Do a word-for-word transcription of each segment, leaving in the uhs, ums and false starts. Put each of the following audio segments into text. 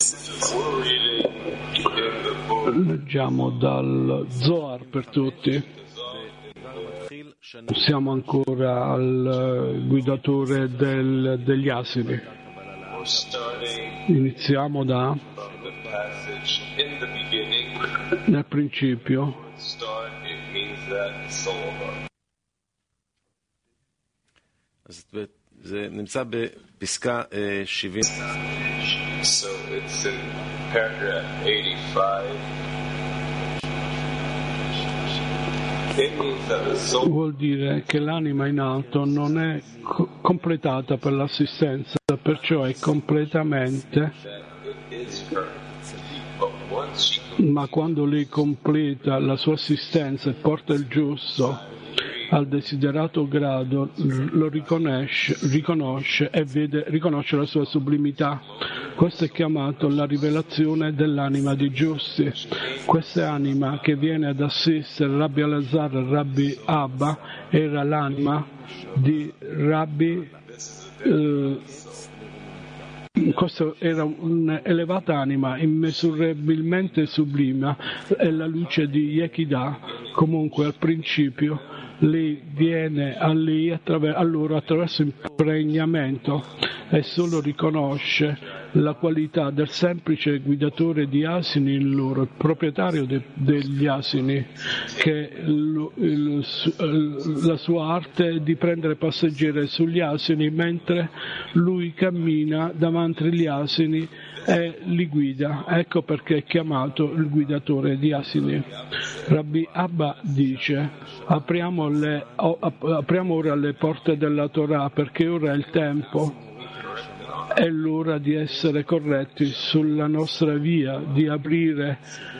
Leggiamo dal Zohar per tutti. Siamo ancora al guidatore del, degli asini. Iniziamo da nel principio. זה נמצא בפסקה שבעים. So it's in paragraph eighty-five. Vuol dire che l'anima in alto non è co- completata per l'assistenza, perciò è completamente, ma quando lei completa la sua assistenza e porta il giusto al desiderato grado, lo riconosce, riconosce e vede, riconosce la sua sublimità. Questo è chiamato la rivelazione dell'anima di giusti. Questa anima che viene ad assistere Rabbi Elazar e Rabbi Abba era l'anima di Rabbi eh, questa era un'elevata anima immisurabilmente sublime, è la luce di Yechidah. Comunque al principio lei viene a, lei attraver- a loro attraverso impregnamento e solo riconosce la qualità del semplice guidatore di asini in loro, il proprietario de- degli asini, che il, il, il, la sua arte è di prendere passeggeri sugli asini mentre lui cammina davanti agli asini e li guida. Ecco perché è chiamato il guidatore di asini. Rabbi Abba dice: apriamo, le, apriamo ora le porte della Torah, perché ora è il tempo, è l'ora di essere corretti sulla nostra via, di aprire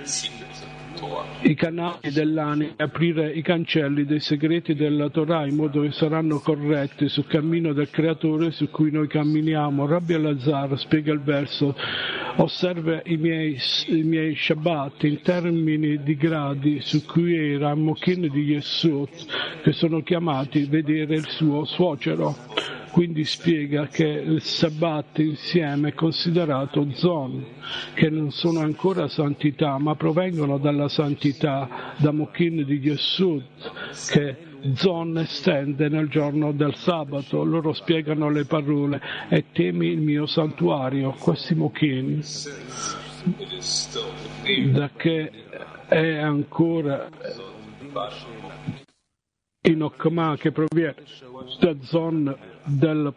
i canali dell'anima, aprire i cancelli dei segreti della Torah in modo che saranno corretti sul cammino del Creatore su cui noi camminiamo. Rabbi Elazar spiega il verso: osserva i miei, i miei Shabbat in termini di gradi su cui era Mokin di Yesod, che sono chiamati a vedere il suo suocero. Quindi spiega che il Sabbat insieme è considerato Zon, che non sono ancora santità, ma provengono dalla santità, da Mokin di Yesud, che Zon estende nel giorno del sabato. Loro spiegano le parole: e temi il mio santuario. Questi Mokin, da che è ancora in Okma, che proviene da Zon del,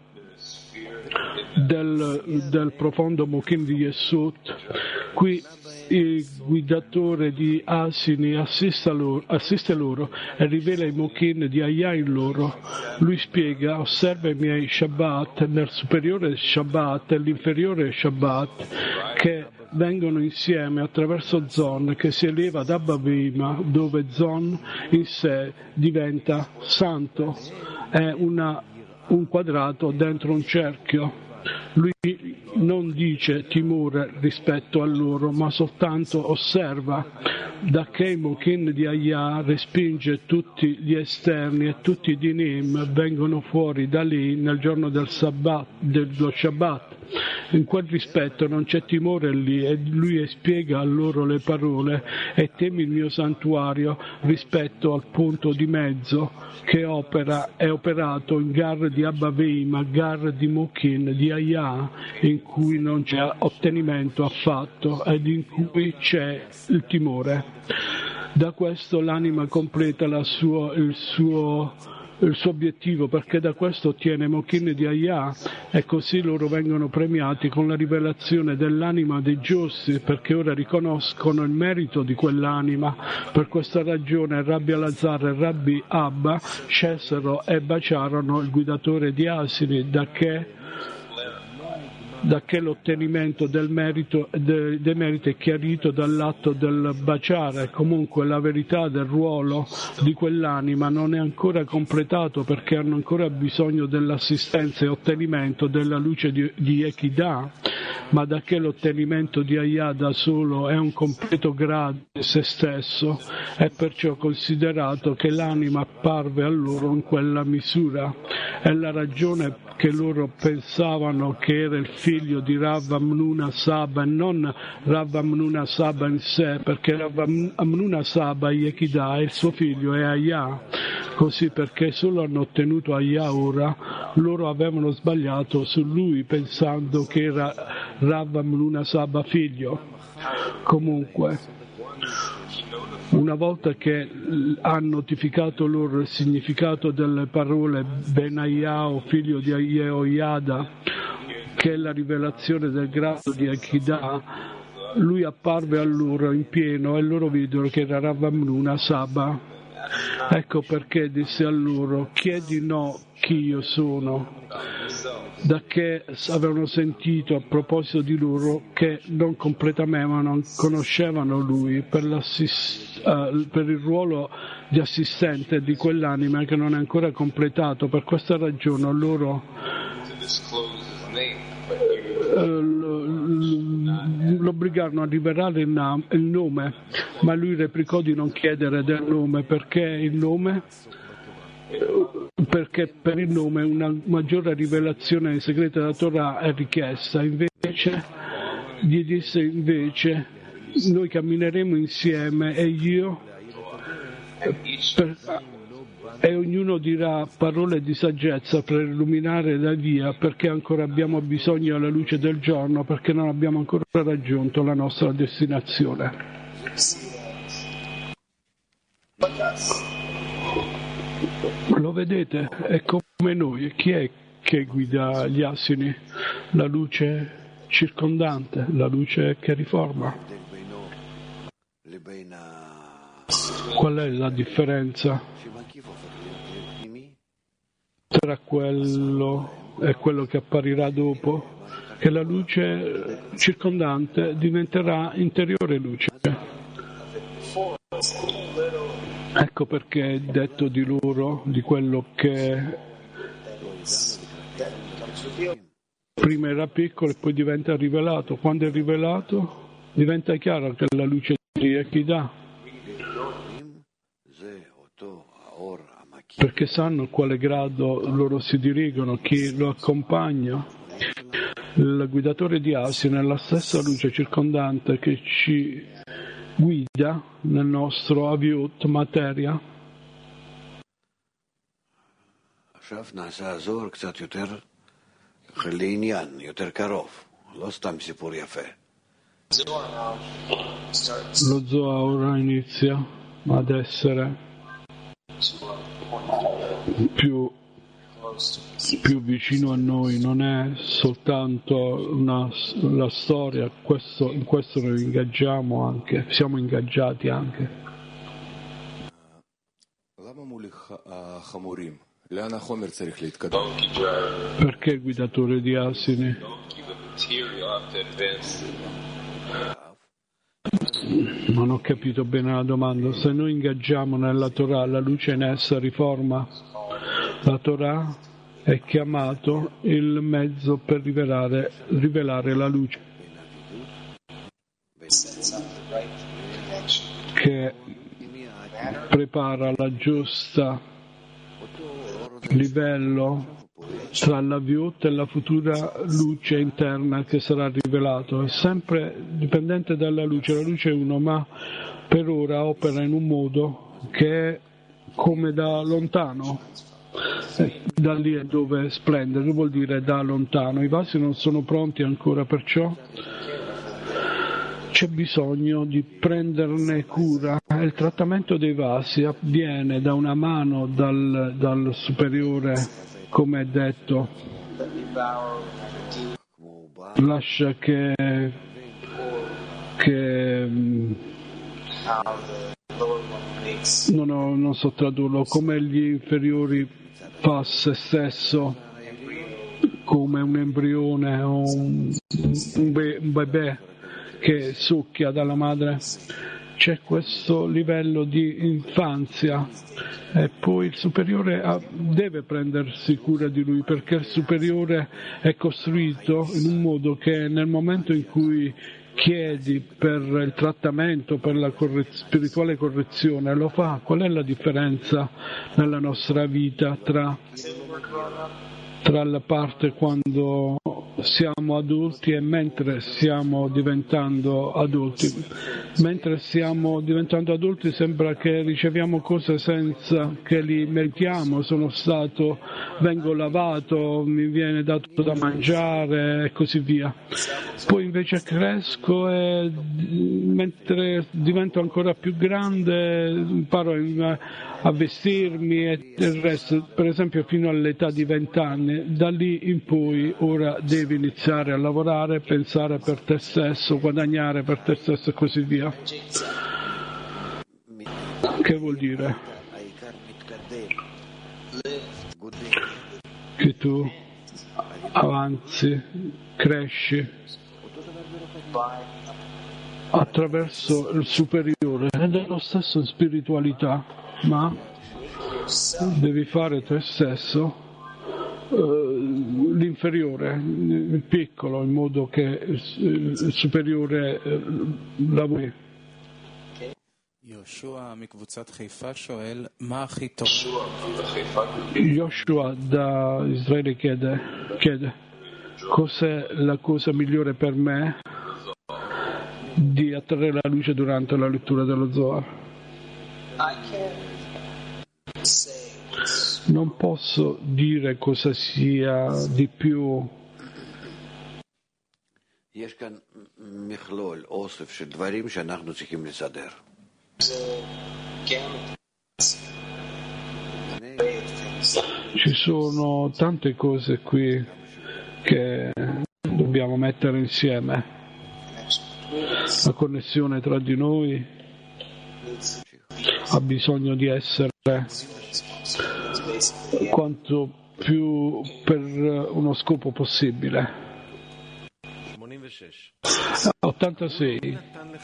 del, del profondo Mokin di Yesud. Qui il guidatore di asini assiste loro, assiste loro e rivela i Mokin di Aya in loro. Lui spiega: osserva i miei Shabbat nel superiore Shabbat e l'inferiore Shabbat, che vengono insieme attraverso Zon, che si eleva ad Abba Veima, dove Zon in sé diventa santo. È una, un quadrato dentro un cerchio. Lui non dice timore rispetto a loro, ma soltanto osserva, da che il Mokin di Aya respinge tutti gli esterni e tutti i dinim vengono fuori da lì nel giorno del Sabbat, dello Shabbat. In quel rispetto non c'è timore lì, e lui spiega a loro le parole: e temi il mio santuario, rispetto al punto di mezzo che opera, è operato in Gar di Abba Veima, Gar di Mokin di Aya, in cui non c'è ottenimento affatto ed in cui c'è il timore. Da questo l'anima completa la sua, il suo il suo obiettivo, perché da questo ottiene Mokin di Aya, e così loro vengono premiati con la rivelazione dell'anima dei giusti, perché ora riconoscono il merito di quell'anima. Per questa ragione Rabbi Elazar e Rabbi Abba scelsero e baciarono il guidatore di asini, da che da che l'ottenimento del merito, de, dei meriti è chiarito dall'atto del baciare. Comunque la verità del ruolo di quell'anima non è ancora completato, perché hanno ancora bisogno dell'assistenza e ottenimento della luce di, di Yechidah, ma da che l'ottenimento di Aya da solo è un completo grado di se stesso, è perciò considerato che l'anima apparve a loro in quella misura. È la ragione che loro pensavano che era il figlio figlio di Rav Amnuna Saba, e non Rav Amnuna Saba in sé, perché Rav Amnuna Saba Yechidah e il suo figlio è Aya, così perché solo hanno ottenuto Aya ora, loro avevano sbagliato su lui pensando che era Rav Amnuna Saba figlio. Comunque, una volta che ha notificato loro il significato delle parole Benaiah, figlio di Yehoiada, che è la rivelazione del grado di Yechidah, lui apparve a loro in pieno e loro videro che era Rav Amnuna Saba. Ecco perché disse a loro: chiedi no chi io sono, da che avevano sentito a proposito di loro che non completamente non conoscevano lui per, uh, per il ruolo di assistente di quell'anima che non è ancora completato. Per questa ragione loro l'obbligarono a rivelare il, nam- il nome, ma lui replicò di non chiedere del nome, perché il nome perché per il nome una maggiore rivelazione dei segreti della Torah è richiesta. Invece gli disse invece: noi cammineremo insieme e io per, e ognuno dirà parole di saggezza per illuminare la via, perché ancora abbiamo bisogno della luce del giorno, perché non abbiamo ancora raggiunto la nostra destinazione. Lo vedete? È come noi. Chi è che guida gli asini? La luce circondante, la luce che riforma. Qual è la differenza tra quello e quello che apparirà dopo? Che la luce circondante diventerà interiore luce. Ecco perché è detto di loro, di quello che prima era piccolo e poi diventa rivelato. Quando è rivelato diventa chiaro che la luce di Yechidah, perché sanno a quale grado loro si dirigono, chi lo accompagna. Il guidatore di asini è la stessa luce circondante che ci guida nel nostro aviut materia. עכשיו נעשה הזוהר קצת יותר לעניין, יותר קרוב, לא סתם סיפור יפה. Lo Zohar ora inizia ad essere più, più vicino a noi, non è soltanto una, la storia, questo, in questo noi ingaggiamo anche, siamo ingaggiati anche. Perché il guidatore di asini? Non ho capito bene la domanda. Se noi ingaggiamo nella Torah, la luce in essa riforma. La Torah è chiamato il mezzo per rivelare, rivelare la luce, che prepara la giusta livello tra la viutta e la futura luce interna che sarà rivelato. È sempre dipendente dalla luce. La luce è uno, ma per ora opera in un modo che è come da lontano. Eh, da lì è dove splende, che vuol dire da lontano. I vasi non sono pronti ancora, perciò c'è bisogno di prenderne cura. Il trattamento dei vasi avviene da una mano dal, dal superiore, come è detto. Lascia che, che non, ho, non so tradurlo, come gli inferiori fa se stesso, come un embrione o un, un, be, un bebè che succhia dalla madre. C'è questo livello di infanzia e poi il superiore ha, deve prendersi cura di lui, perché il superiore è costruito in un modo che nel momento in cui chiedi per il trattamento, per la correz- spirituale correzione, lo fa. Qual è la differenza nella nostra vita tra, tra la parte quando siamo adulti e mentre stiamo diventando adulti. Mentre stiamo diventando adulti sembra che riceviamo cose senza che li meritiamo. Sono stato, vengo lavato, mi viene dato da mangiare e così via. Poi invece cresco e mentre divento ancora più grande imparo a vestirmi e il resto. Per esempio fino all'età di vent'anni, da lì in poi ora devi iniziare a lavorare, pensare per te stesso, guadagnare per te stesso e così via. Che vuol dire? Che tu avanzi, cresci attraverso il superiore ed è lo stesso in spiritualità, ma devi fare te stesso uh, l'inferiore, il piccolo, in modo che il, il superiore uh, lavori. Yoshua da Israele chiede, chiede cos'è la cosa migliore per me di attrarre la luce durante la lettura dello Zohar. Non posso dire cosa sia di più. יש כאן מכלול, אוסף של דברים שאנחנו צריכים לסדר. Ci sono tante cose qui che dobbiamo mettere insieme. La connessione tra di noi ha bisogno di essere quanto più per uno scopo possibile. ottantasei.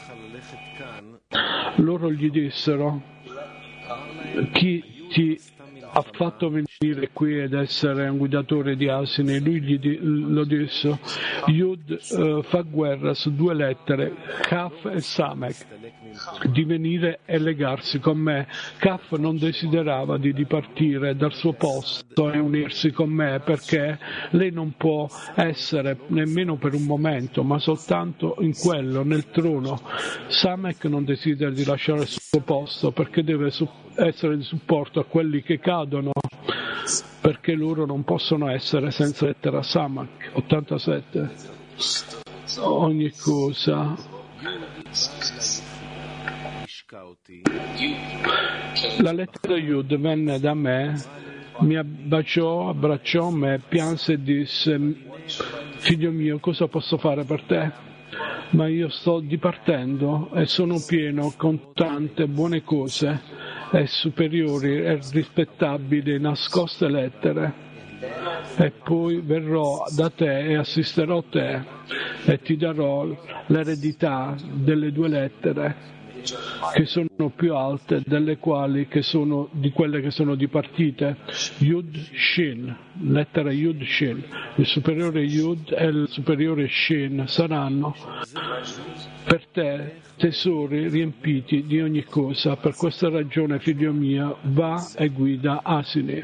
Loro gli dissero: chi ti ha fatto venire qui ed essere un guidatore di asini? Lui gli di, lo disse: Yud uh, fa guerra su due lettere, Kaf e Samek, di venire e legarsi con me. Kaf non desiderava di dipartire dal suo posto e unirsi con me, perché lei non può essere nemmeno per un momento, ma soltanto in quello, nel trono. Samek non desidera di lasciare il suo posto perché deve essere di supporto a quelli che cadono, perché loro non possono essere senza lettera Samek. ottantasette. Ogni cosa la lettera Yud venne da me, mi abbracciò, abbracciò me, pianse e disse: figlio mio, cosa posso fare per te? Ma io sto dipartendo e sono pieno con tante buone cose e superiori e rispettabili nascoste lettere, e poi verrò da te e assisterò te e ti darò l'eredità delle due lettere che sono più alte delle quali che sono di quelle che sono dipartite. Yud Shin, lettera Yud Shin, il superiore Yud e il superiore Shin saranno per te tesori riempiti di ogni cosa. Per questa ragione, figlio mio, va e guida asini.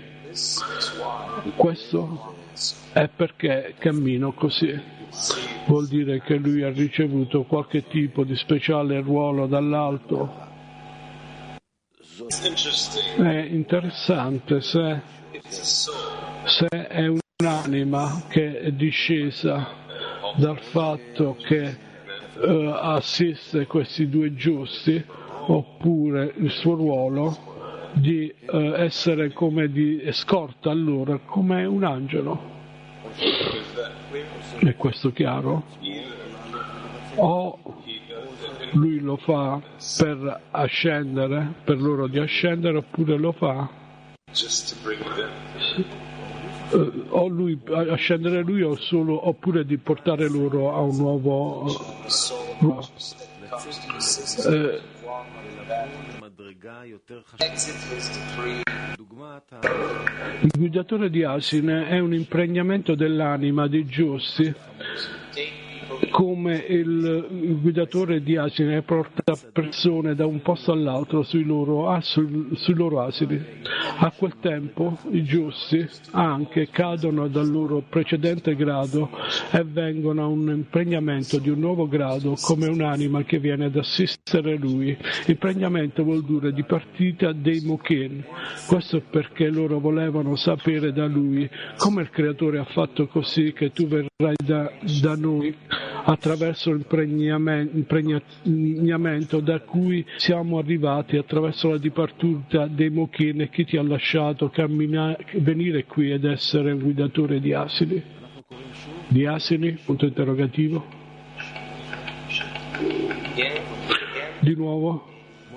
Questo è perché cammino così. Vuol dire che lui ha ricevuto qualche tipo di speciale ruolo dall'alto. È interessante se, se è un'anima che è discesa dal fatto che uh, assiste questi due giusti, oppure il suo ruolo di uh, essere come di scorta a loro, come un angelo. È questo chiaro? O lui lo fa per ascendere, per loro di ascendere, oppure lo fa uh, o lui ascendere lui o solo, oppure di portare loro a un nuovo uh, uh, il guidatore di asine è un impregnamento dell'anima dei giusti come il, il guidatore di asini porta persone da un posto all'altro sui loro, ah, sui, sui loro asini. A quel tempo i giusti anche cadono dal loro precedente grado e vengono a un impregnamento di un nuovo grado come un'anima che viene ad assistere lui. Impregnamento vuol dire di partita dei Mokin. Questo è perché loro volevano sapere da lui come il creatore ha fatto così che tu verrai da, da noi attraverso l'impregnamento da cui siamo arrivati, attraverso la dipartita dei Mokin, e chi ti ha lasciato cammina, venire qui ed essere un guidatore di asini. Di asini? Punto interrogativo. Di nuovo.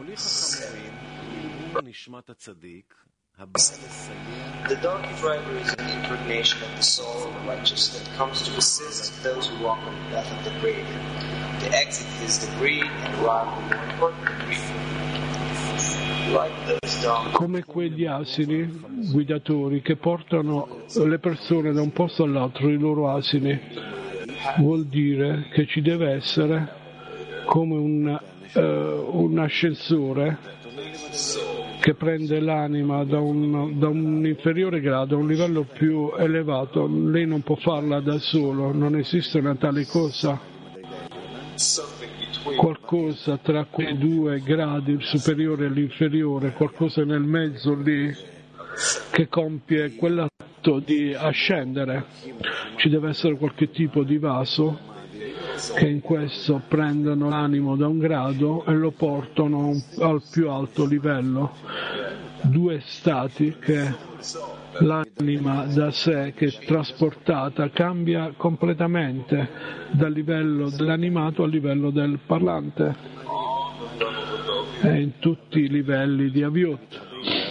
The donkey driver is an impregnation of the soul of the righteous that comes to assist those who walk on the path of the greed. The exit is the greed and arrive the more important greed. Like those donkeys. Come quegli asini guidatori che portano le persone da un posto all'altro, i loro asini, vuol dire che ci deve essere come un, uh, un ascensore che prende l'anima da un, da un inferiore grado a un livello più elevato. Lei non può farla da solo, non esiste una tale cosa. Qualcosa tra quei due gradi, il superiore e l'inferiore, qualcosa nel mezzo lì che compie quell'atto di ascendere. Ci deve essere qualche tipo di vaso che in questo prendono l'animo da un grado e lo portano al più alto livello. Due stati che l'anima da sé, che è trasportata, cambia completamente dal livello dell'animato al livello del parlante e in tutti i livelli di Aviut.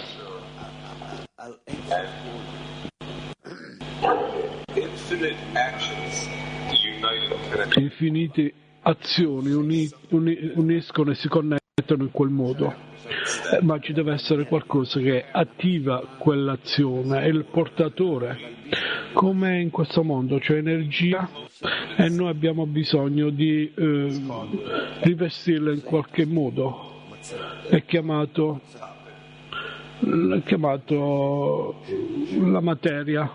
Infinite azioni uni, uni, uniscono e si connettono in quel modo, eh, ma ci deve essere qualcosa che attiva quell'azione, è il portatore, come in questo mondo c'è energia e noi abbiamo bisogno di eh, rivestirla in qualche modo. È chiamato, è chiamato la materia.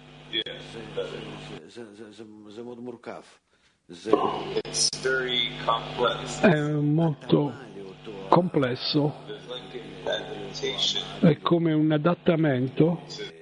È molto complesso, è come un adattamento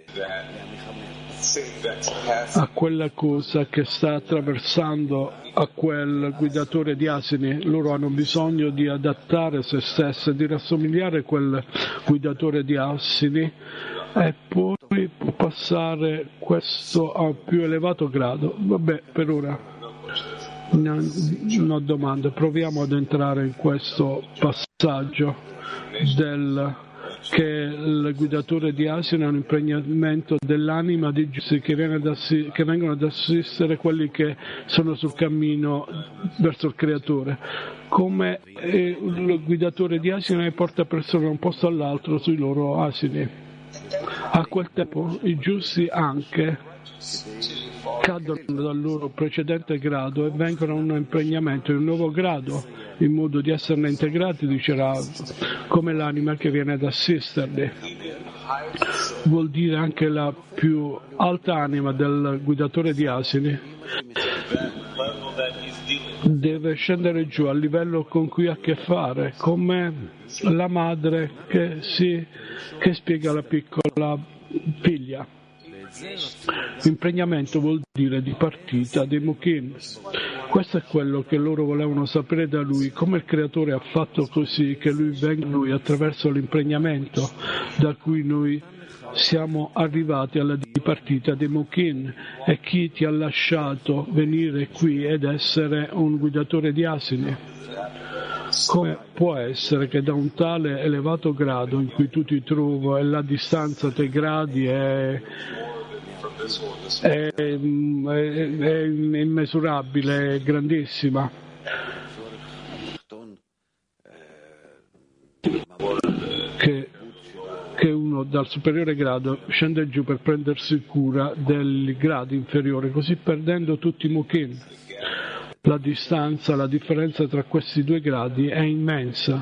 a quella cosa che sta attraversando a quel guidatore di asini. Loro hanno bisogno di adattare se stessi, di rassomigliare a quel guidatore di asini e poi può passare questo a un più elevato grado. Vabbè, per ora non ho domande, proviamo ad entrare in questo passaggio del che il guidatore di asini è un impregnamento dell'anima di giusti che, assi- che vengono ad assistere quelli che sono sul cammino verso il creatore. Come il guidatore di asini porta persone da un posto all'altro sui loro asini. A quel tempo i giusti anche cadono dal loro precedente grado e vengono a un impregnamento in un nuovo grado, in modo di esserne integrati, dice Rav, come l'anima che viene ad assisterli. Vuol dire anche la più alta anima del guidatore di asini deve scendere giù al livello con cui ha a che fare, come la madre che, si, che spiega alla piccola figlia. Impregnamento vuol dire di partita dei Mokin. Questo è quello che loro volevano sapere da lui, come il creatore ha fatto così che lui venga a lui attraverso l'impregnamento da cui noi siamo arrivati alla dipartita dei Mokin, e chi ti ha lasciato venire qui ed essere un guidatore di asini. Come può essere che da un tale elevato grado in cui tu ti trovi e la distanza tra i gradi è È, è, è immesurabile, è grandissima. Che, che uno dal superiore grado scende giù per prendersi cura dei gradi inferiori, così perdendo tutti i Mokin. La distanza, la differenza tra questi due gradi è immensa.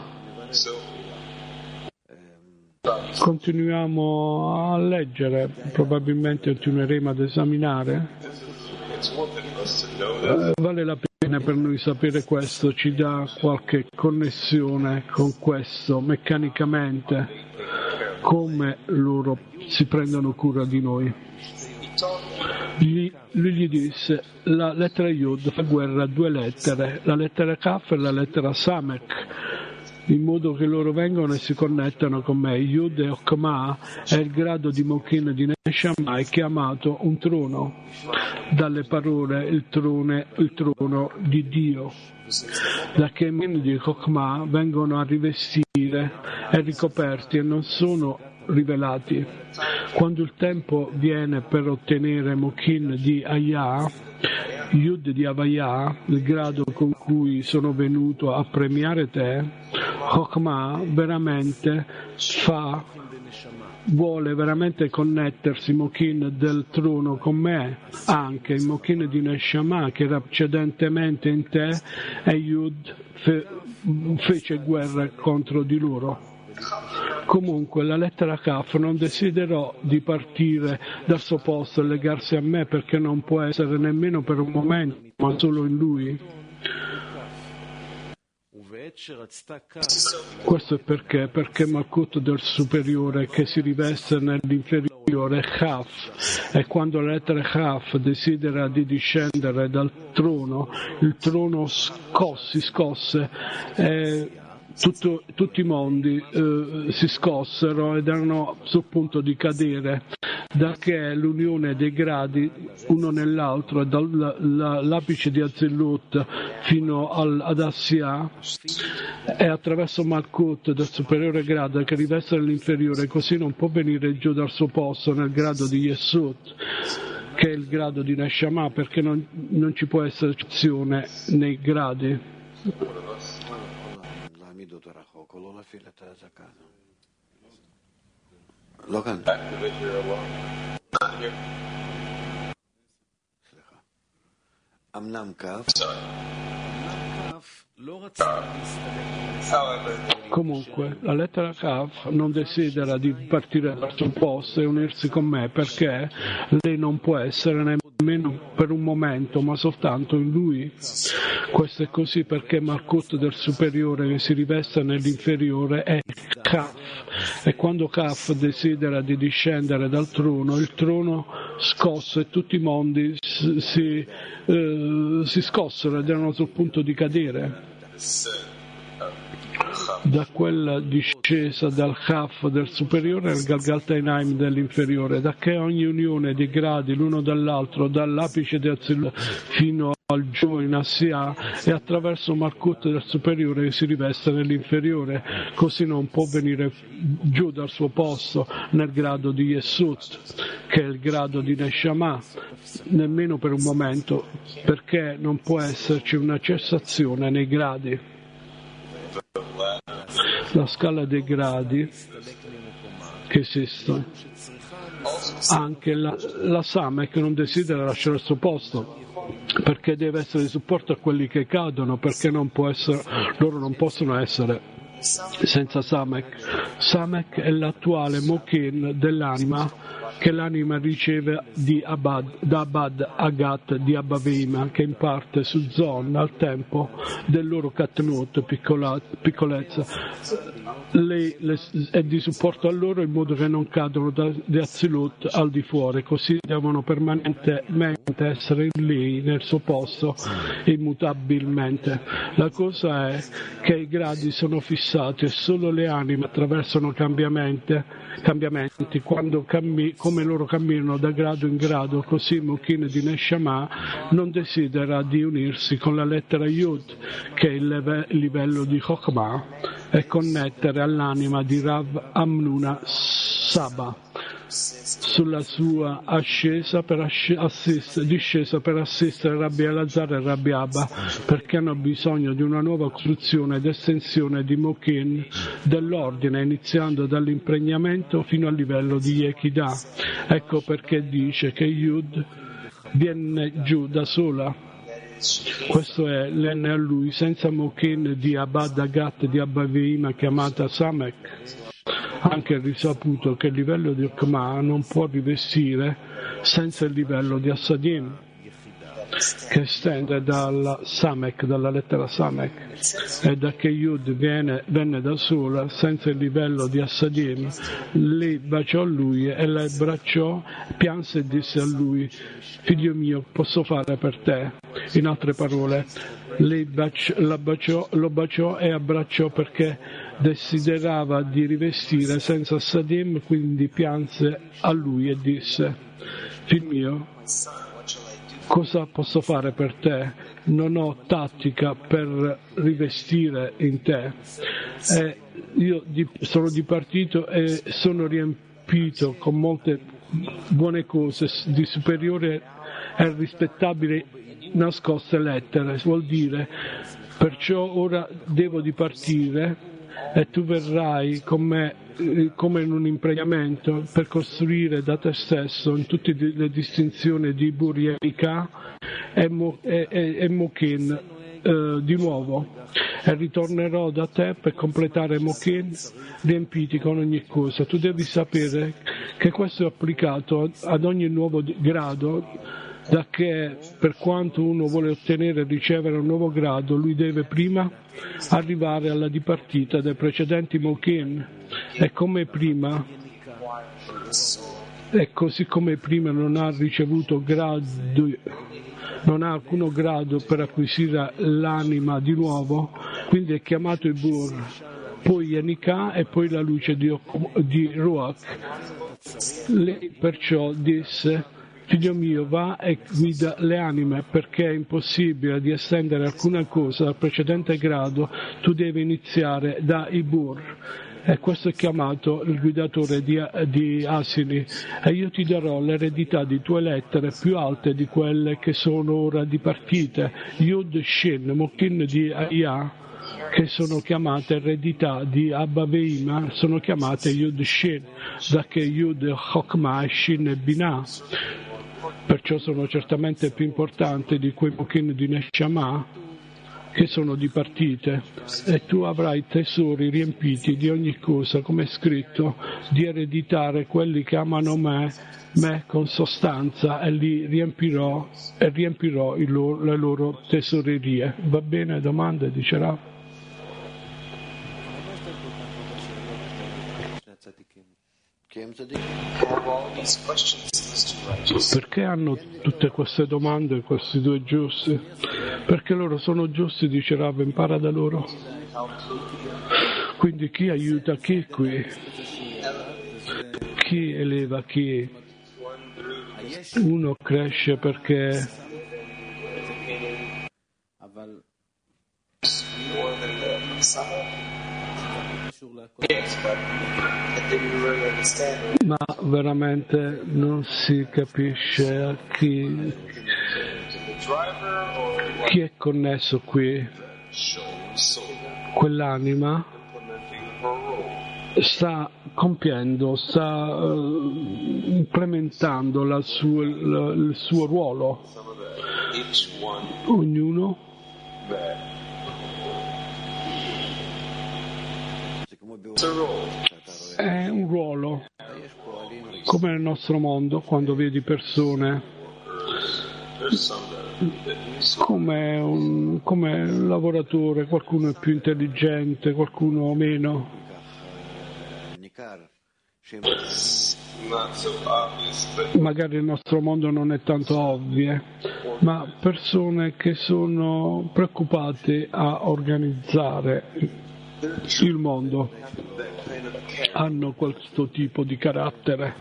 Continuiamo a leggere, probabilmente continueremo ad esaminare. Eh, vale la pena per noi sapere questo, ci dà qualche connessione con questo meccanicamente, come loro si prendono cura di noi. Gli, lui gli disse: la lettera Yud fa guerra a due lettere, la lettera Kaf e la lettera Samek, in modo che loro vengono e si connettano con me. Yud e Okma è il grado di Mokin di Neshama, è chiamato un trono, dalle parole il, trone, il trono di Dio, da che i Mokin di Okma vengono a rivestire e ricoperti e non sono rivelati. Quando il tempo viene per ottenere Mokin di Ayah, Yud di Avaya, il grado con cui sono venuto a premiare te, Chokmah veramente fa, vuole veramente connettersi Mokin del trono con me, anche il Mokin di Neshama che era precedentemente in te, e Yud fe, fece guerra contro di loro. Comunque la lettera Kaf non desiderò di partire dal suo posto e legarsi a me, perché non può essere nemmeno per un momento, ma solo in lui. Questo è perché perché Malkut del superiore che si riveste nell'inferiore Kaf, e quando la lettera Kaf desidera di discendere dal trono, il trono scos, si scosse e Tutto, tutti i mondi eh, si scossero ed erano sul punto di cadere, da che l'unione dei gradi uno nell'altro, dall'apice di Azilut fino al, ad Assia, e attraverso Malkut del superiore grado che riveste l'inferiore, così non può venire giù dal suo posto nel grado di Yesut, che è il grado di Neshama, perché non, non ci può essere eccezione nei gradi. לא להפעיל את הזקן. לא כאן. סליחה. אמנם כף. Comunque, la lettera Kaf non desidera di partire dal suo posto e unirsi con me, perché lei non può essere nemmeno per un momento, ma soltanto in lui. Questo è così perché Malkut del superiore che si riveste nell'inferiore è Kaf, e quando Kaf desidera di discendere dal trono, il trono scosso e tutti i mondi si, si, eh, si scossero ed erano sul punto di cadere. Da quella discesa dal Kaf del superiore al Galgaltainaim dell'inferiore, da che ogni unione dei gradi l'uno dall'altro, dall'apice di Azilut fino al giù in Assia, e attraverso Malkut del superiore che si riveste nell'inferiore, così non può venire giù dal suo posto nel grado di Yesut, che è il grado di Neshama, nemmeno per un momento, perché non può esserci una cessazione nei gradi. La scala dei gradi che esiste, anche la, la Samek non desidera lasciare il suo posto, perché deve essere di supporto a quelli che cadono, perché non può essere, loro non possono essere senza Samek. Samek è l'attuale Mokin dell'anima, che l'anima riceve di Abad, da Abad Agat di Abavim, che in parte su Zon al tempo del loro Katnut, piccola, piccolezza. Lei le, è di supporto a loro in modo che non cadono da, di Azilut al di fuori, così devono permanentemente essere lì nel suo posto immutabilmente. La cosa è che i gradi sono fissati e solo le anime attraversano cambiamenti, cambiamenti quando cammi, come loro camminano da grado in grado, così Mokin di Neshama non desidera di unirsi con la lettera Yud, che è il, leve, il livello di Chokmah, e connettere all'anima di Rav Amnuna Saba sulla sua ascesa per assistere, discesa per assistere Rabbi Elazar e Rabbi Abba, perché hanno bisogno di una nuova costruzione ed estensione di Mokin dell'ordine, iniziando dall'impregnamento fino al livello di Yekidah. Ecco perché dice che Yud viene giù da sola Questo è l'N a lui, senza Mokin di Abad Agat di Abba Veima chiamata Samek. Anche risaputo che il livello di Okma non può rivestire senza il livello di Assadim, che estende dalla Samek, dalla lettera Samek, e da che Yud viene, venne da sola, senza il livello di Assadim, lei baciò lui e la abbracciò, pianse e disse a lui: figlio mio, posso fare per te? In altre parole, lei baci, la baciò, lo baciò e abbracciò perché desiderava di rivestire senza Assadim, quindi pianse a lui e disse: figlio mio, cosa posso fare per te? Non ho tattica per rivestire in te. E io sono dipartito e sono riempito con molte buone cose di superiore e rispettabile nascoste lettere. Vuol dire, perciò ora devo dipartire e tu verrai con me come in un impregnamento per costruire da te stesso in tutte le distinzioni di Burianika e, Mo, e, e, e Mokin eh, di nuovo, e ritornerò da te per completare Mokin riempiti con ogni cosa. Tu devi sapere che questo è applicato ad ogni nuovo grado, da che per quanto uno vuole ottenere e ricevere un nuovo grado, lui deve prima arrivare alla dipartita dei precedenti Mokin, e come prima e così come prima non ha ricevuto grado, non ha alcuno grado per acquisire l'anima di nuovo, quindi è chiamato il Bur, poi Yanika e poi la luce di, di Ruach. Lei perciò disse: figlio mio, va e guida le anime, perché è impossibile di estendere alcuna cosa dal precedente grado, tu devi iniziare da Ibur, e questo è chiamato il guidatore di, di asini, e io ti darò l'eredità di tue lettere più alte di quelle che sono ora dipartite, Yud Shin, Mokin di Aya, che sono chiamate eredità di Abba Veima, sono chiamate Yud Shin, da che Yud Chokma e Shin e Binah. Perciò sono certamente più importanti di quei Mokin di Neshama che sono dipartite, e tu avrai tesori riempiti di ogni cosa, come è scritto, di ereditare quelli che amano me, me con sostanza, e li riempirò e riempirò i loro, le loro tesorerie. Va bene? Domande? Dice Rav? Perché hanno tutte queste domande questi due giusti? Perché loro sono giusti, dice Rav, impara da loro. Quindi chi aiuta chi qui? Chi eleva chi? Uno cresce perché ma veramente non si capisce a chi, chi è connesso qui. Quell'anima sta compiendo, sta uh, implementando la sua, la, il suo ruolo. Ognuno è un ruolo, come nel nostro mondo, quando vedi persone come un, come un lavoratore, qualcuno è più intelligente, qualcuno meno. Magari il nostro mondo non è tanto ovvio, ma persone che sono preoccupate a organizzare il mondo hanno questo tipo di carattere.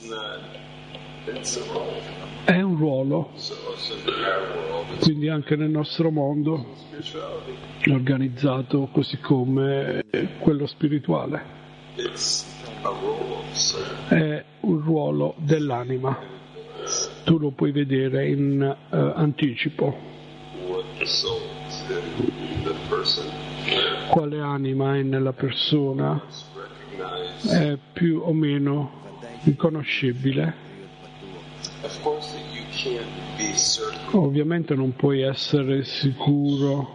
È un ruolo, quindi anche nel nostro mondo organizzato così come quello spirituale. È un ruolo dell'anima, tu lo puoi vedere in uh, anticipo. Quale anima è nella persona è più o meno riconoscibile. can't be certain. Ovviamente non puoi essere sicuro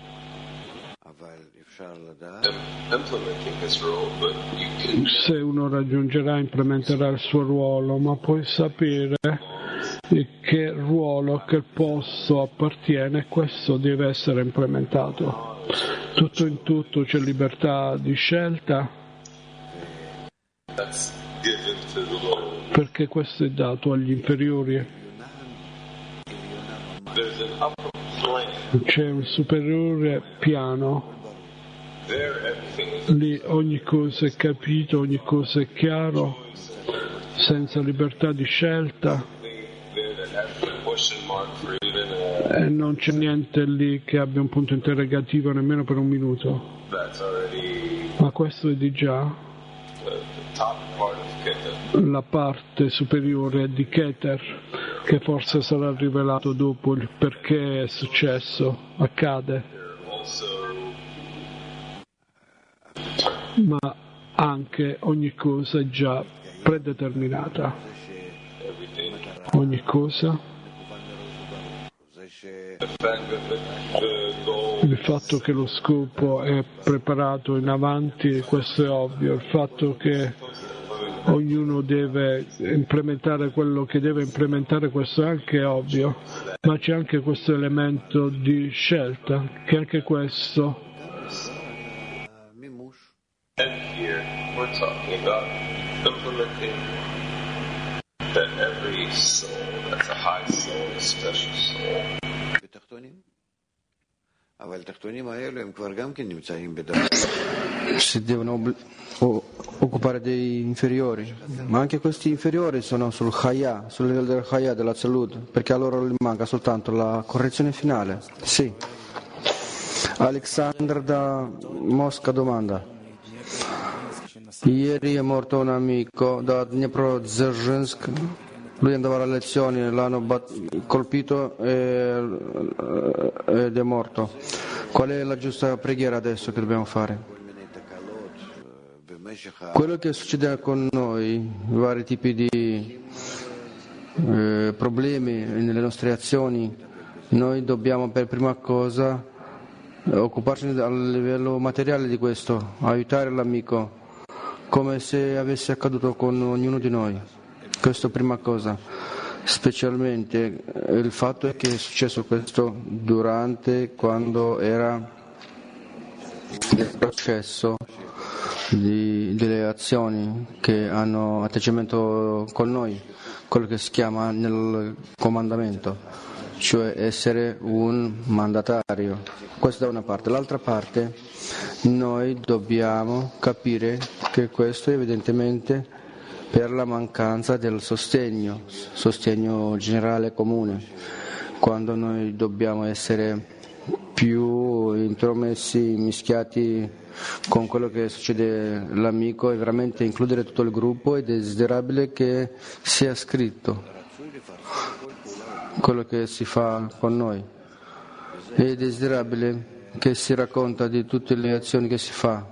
Implementing his role, but you can se uno raggiungerà, implementerà il suo ruolo, ma puoi sapere che ruolo, che posto appartiene, e questo deve essere implementato. Tutto in tutto c'è libertà di scelta, that's given to the low. perché questo è dato agli inferiori. There's an upper plane. C'è un superiore piano, There, everything is lì ogni cosa è capito, ogni cosa è chiaro, senza libertà di scelta, there that has a question mark for even uh, e non c'è niente lì che abbia un punto interrogativo nemmeno per un minuto. that's already Ma questo è di già the, the top part of Keter. la parte superiore di Keter, che forse sarà rivelato dopo il perché è successo, accade, Also, ma anche ogni cosa è già predeterminata. everything. Ogni cosa, The fact that the, the goal il fatto che lo scopo è preparato in avanti, questo è ovvio, il fatto che ognuno deve implementare quello che deve implementare, questo è anche ovvio, ma c'è anche questo elemento di scelta, che anche questo, and here we're talking about implementing that every soul that's a high soul, a special soul. אבל התחתונים האלו הם כבר גם כן נמצאים בדבר. Si devono obli- o- occupare dei inferiori, ma anche questi inferiori sono sul Chaya, sul livello del Chaya, della Salud, perché a loro gli manca soltanto la correzione finale. Sì. Alexander da Mosca domanda. Ieri è morto un amico da Dneprodzerzhinsk, lui andava alle lezioni, l'hanno bat- colpito e, ed è morto. Qual è la giusta preghiera adesso che dobbiamo fare? Quello che succede con noi, vari tipi di eh, problemi nelle nostre azioni, noi dobbiamo per prima cosa occuparci a livello materiale di questo, aiutare l'amico come se avesse accaduto con ognuno di noi. Questo prima cosa, specialmente il fatto è che è successo questo durante quando era il processo di, delle azioni che hanno atteggiamento con noi, quello che si chiama nel comandamento, cioè essere un mandatario. Questo da una parte. L'altra parte, noi dobbiamo capire che questo evidentemente per la mancanza del sostegno, sostegno generale comune, quando noi dobbiamo essere più intromessi, mischiati con quello che succede all'amico e veramente includere tutto il gruppo, è desiderabile che sia scritto quello che si fa con noi, è desiderabile che si racconta di tutte le azioni che si fa.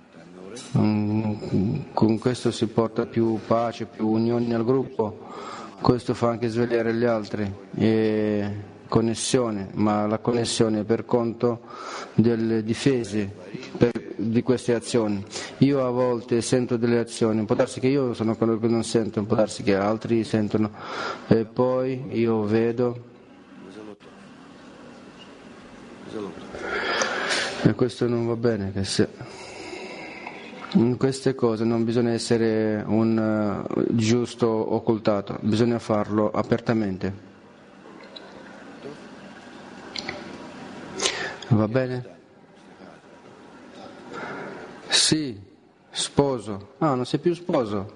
Con questo si porta più pace, più unione al gruppo, questo fa anche svegliare gli altri e connessione, ma la connessione è per conto delle difese per, di queste azioni. Io a volte sento delle azioni, può darsi che io sono quello che non sento, può darsi che altri sentono, e poi io vedo e questo non va bene, che se in queste cose non bisogna essere un uh, giusto occultato, bisogna farlo apertamente. Va bene? Sì, sposo. Ah, non sei più sposo?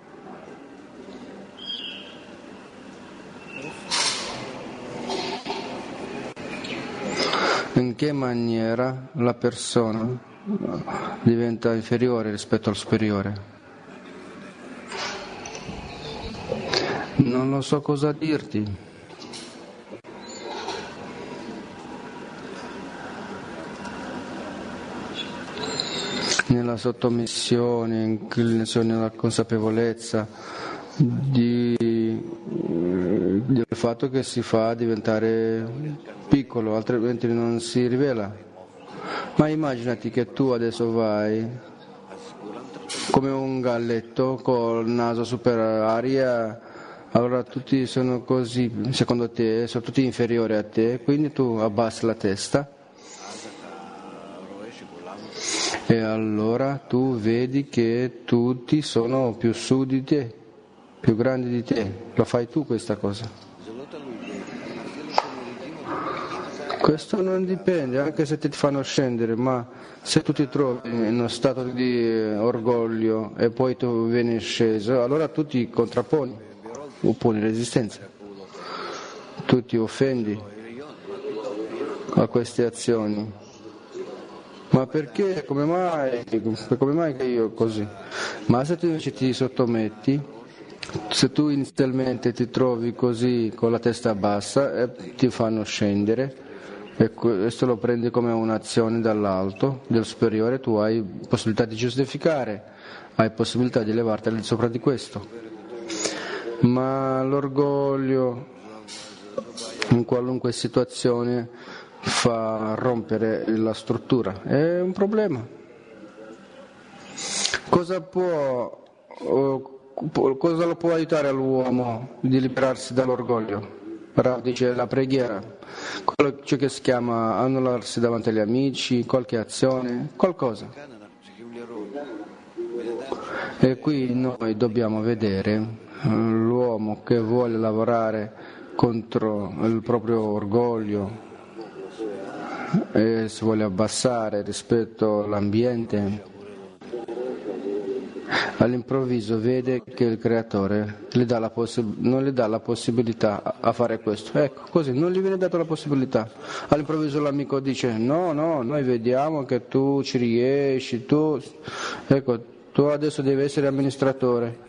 In che maniera la persona diventa inferiore rispetto al superiore? Non lo so cosa dirti. Nella sottomissione, inclinazione alla consapevolezza di, del fatto che si fa diventare piccolo, altrimenti non si rivela. Ma immaginati che tu adesso vai come un galletto col naso super aria, allora tutti sono così, secondo te, sono tutti inferiori a te, quindi tu abbassi la testa e allora tu vedi che tutti sono più su di te, più grandi di te. Lo fai tu questa cosa. Questo non dipende, anche se ti fanno scendere, ma se tu ti trovi in uno stato di orgoglio e poi tu vieni sceso, allora tu ti contrapponi, opponi resistenza, tu ti offendi a queste azioni. Ma perché? Come mai? Come mai che io così? Ma se tu invece ti sottometti, se tu inizialmente ti trovi così con la testa bassa e ti fanno scendere, e questo lo prendi come un'azione dall'alto, del superiore, tu hai possibilità di giustificare, hai possibilità di elevarti al di sopra di questo. Ma l'orgoglio in qualunque situazione fa rompere la struttura, è un problema. Cosa può, cosa lo può aiutare all'uomo di liberarsi dall'orgoglio? Rav dice la preghiera, quello ciò che si chiama annullarsi davanti agli amici, qualche azione, qualcosa. E qui noi dobbiamo vedere l'uomo che vuole lavorare contro il proprio orgoglio e si vuole abbassare rispetto all'ambiente, all'improvviso vede che il creatore gli dà la possi- non gli dà la possibilità a fare questo, ecco, così non gli viene data la possibilità. All'improvviso l'amico dice no, no, noi vediamo che tu ci riesci, tu, ecco, tu adesso devi essere amministratore.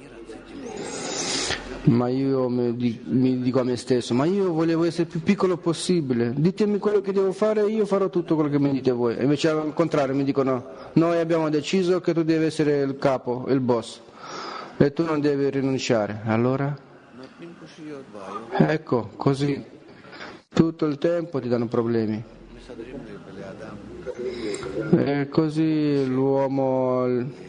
Ma io mi dico a me stesso, ma io volevo essere più piccolo possibile, ditemi quello che devo fare e io farò tutto quello che mi dite voi. E invece al contrario mi dicono, noi abbiamo deciso che tu devi essere il capo, il boss, e tu non devi rinunciare. Allora? Ecco, così, tutto il tempo ti danno problemi. E così l'uomo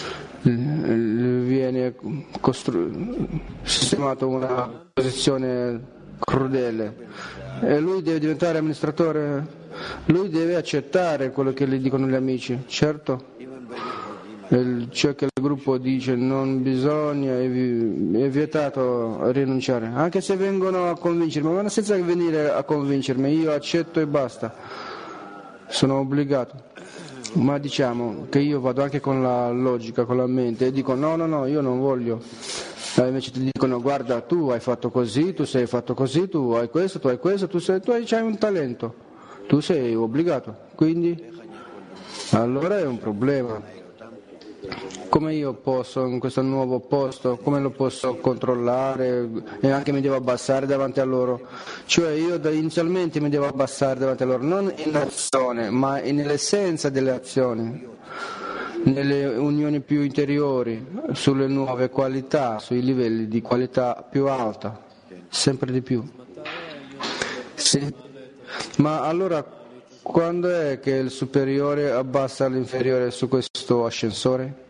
viene costru- sistemato una posizione crudele e lui deve diventare amministratore, lui deve accettare quello che gli dicono gli amici, certo, il, ciò che il gruppo dice non bisogna, è, vi- è vietato rinunciare, anche se vengono a convincermi, ma senza venire a convincermi, io accetto e basta, sono obbligato. Ma diciamo che io vado anche con la logica, con la mente e dico no, no, no, io non voglio. E invece ti dicono guarda, tu hai fatto così, tu sei fatto così, tu hai questo, tu hai questo, tu, sei, tu hai, hai un talento, tu sei obbligato, quindi allora è un problema. Come io posso in questo nuovo posto, come lo posso controllare e anche mi devo abbassare davanti a loro? Cioè io inizialmente mi devo abbassare davanti a loro, non in azione, ma nell'essenza delle azioni, nelle unioni più interiori, sulle nuove qualità, sui livelli di qualità più alta, sempre di più. Sì. Ma allora quando è che il superiore abbassa l'inferiore su questo ascensore?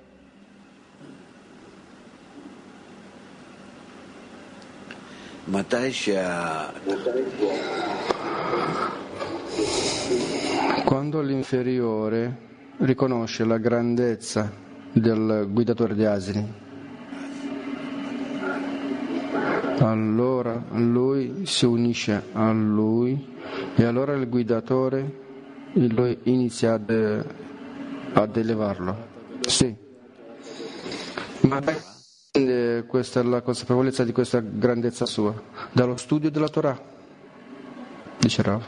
Quando l'inferiore riconosce la grandezza del guidatore di asini, allora lui si unisce a lui e allora il guidatore lui inizia ad, ad elevarlo. Sì. Ma questa è la consapevolezza di questa grandezza sua, dallo studio della Torah, dice Rav.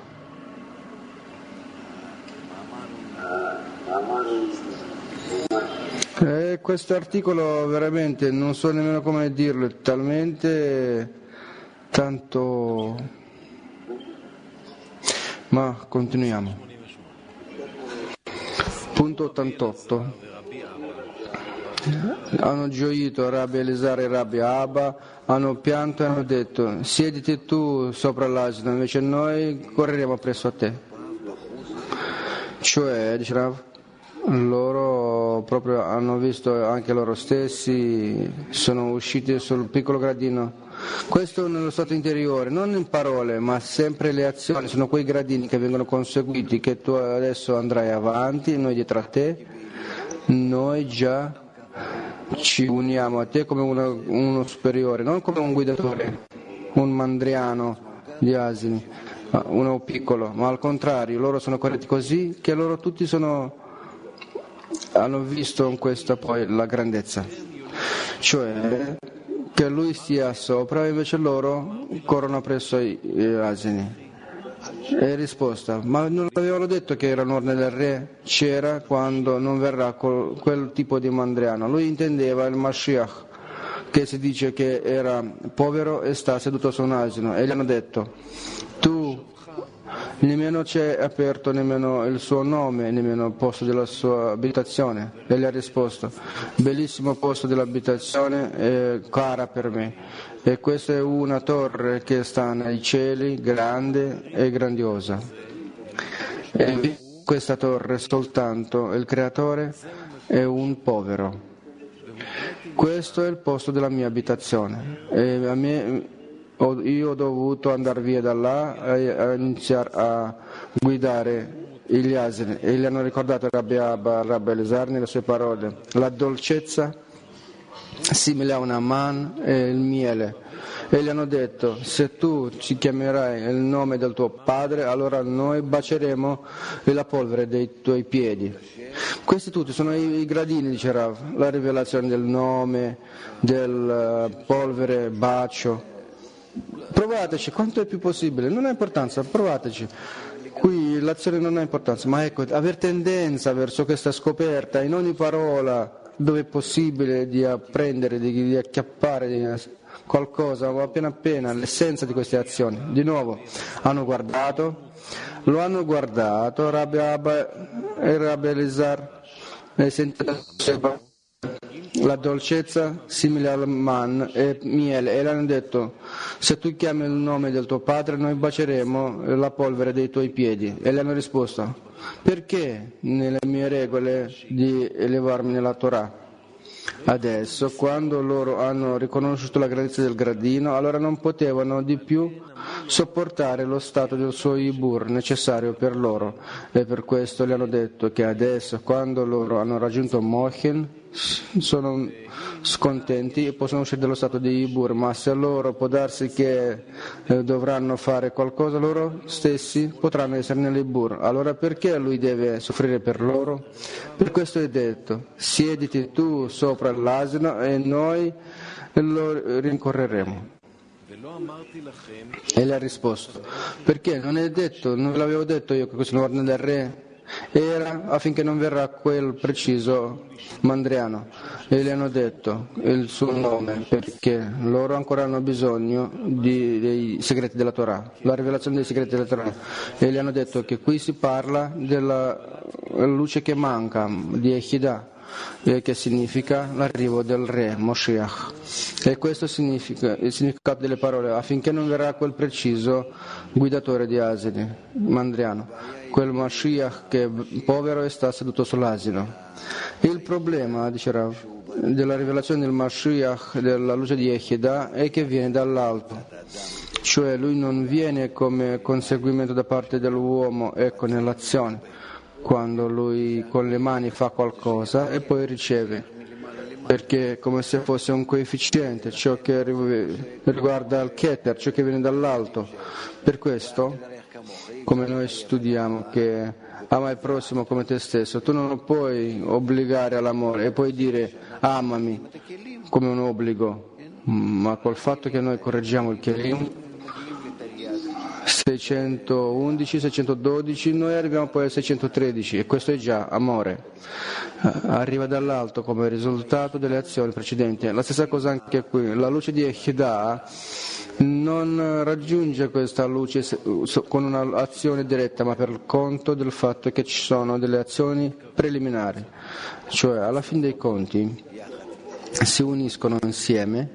E questo articolo veramente non so nemmeno come dirlo, è talmente tanto, ma continuiamo. Punto ottantotto. hanno gioito Rabbi Eliezer e Rabbi Abba, hanno pianto e hanno detto: siediti tu sopra l'asino, invece noi correremo presso a te. Cioè, dice Rav, loro proprio hanno visto anche loro stessi, sono usciti sul piccolo gradino. Questo nello stato interiore, non in parole, ma sempre le azioni, sono quei gradini che vengono conseguiti, che tu adesso andrai avanti, noi dietro a te, noi già ci uniamo a te come uno, uno superiore, non come un guidatore, un mandriano di asini, uno piccolo, ma al contrario, loro sono corretti così che loro tutti sono, hanno visto in questa poi la grandezza, cioè che lui stia sopra e invece loro corrono presso gli asini. E risposta: ma non avevano detto che era l'ordine del re? C'era quando non verrà col, quel tipo di mandriano. Lui intendeva il Mashiach, che si dice che era povero e sta seduto su un asino, e gli hanno detto: tu nemmeno c'è aperto nemmeno il suo nome, nemmeno il posto della sua abitazione. E gli ha risposto: bellissimo posto dell'abitazione, è cara per me, e questa è una torre che sta nei cieli, grande e grandiosa, e questa torre soltanto il creatore è un povero. Questo è il posto della mia abitazione, e a me io ho dovuto andare via da là a iniziare a guidare gli asini, e gli hanno ricordato Rabbi Abba, Rabbi Eliezer nelle sue parole: la dolcezza simile a una man e il miele, e gli hanno detto: se tu ci chiamerai il nome del tuo padre, allora noi baceremo la polvere dei tuoi piedi. Questi tutti sono i, i gradini, dice Rav, la rivelazione del nome, del uh, polvere, bacio. Provateci quanto è più possibile, non ha importanza, provateci. Qui l'azione non ha importanza, ma ecco, aver tendenza verso questa scoperta in ogni parola dove è possibile, di apprendere, di, di acchiappare di qualcosa, o appena appena l'essenza di queste azioni. Di nuovo hanno guardato, lo hanno guardato Rabbi Abba e Rabbi Eliezer, e sentito la dolcezza simile al man e miele, e le hanno detto: se tu chiami il nome del tuo padre noi baceremo la polvere dei tuoi piedi. E le hanno risposto: perché nelle mie regole di elevarmi nella Torah? Adesso, quando loro hanno riconosciuto la grandezza del gradino, allora non potevano di più sopportare lo stato del suo ibur necessario per loro, e per questo le hanno detto che adesso, quando loro hanno raggiunto Mochen, sono scontenti e possono uscire dallo stato di ibur, ma se loro può darsi che eh, dovranno fare qualcosa, loro stessi potranno essere nell'ibur. Allora perché lui deve soffrire per loro? Per questo è detto: siediti tu sopra l'asino e noi lo rincorreremo. E le ha risposto: perché non è detto, non ve l'avevo detto io che questo è l'ordine del re? Era affinché non verrà quel preciso mandriano. E le hanno detto il suo nome perché loro ancora hanno bisogno di, dei segreti della Torah, la rivelazione dei segreti della Torah. E le hanno detto che qui si parla della luce che manca, di Echidah, che significa l'arrivo del re Moshiach, e questo significa il significato delle parole: affinché non verrà quel preciso guidatore di asini, mandriano, quel Moshiach che è povero e sta seduto sull'asino. Il problema, dice Rav, della rivelazione del Mashiach, della luce di Echidah, è che viene dall'alto, cioè lui non viene come conseguimento da parte dell'uomo, ecco, nell'azione, quando lui con le mani fa qualcosa e poi riceve, perché è come se fosse un coefficiente, ciò che riguarda il Keter, ciò che viene dall'alto. Per questo, come noi studiamo che ama il prossimo come te stesso, tu non puoi obbligare all'amore e poi dire amami come un obbligo, ma col fatto che noi correggiamo il Kelim seicentoundici, seicentododici, noi arriviamo poi al seicentotredici, e questo è già amore, arriva dall'alto come risultato delle azioni precedenti. La stessa cosa anche qui, la luce di Echidah non raggiunge questa luce con un'azione diretta, ma per conto del fatto che ci sono delle azioni preliminari, cioè alla fine dei conti si uniscono insieme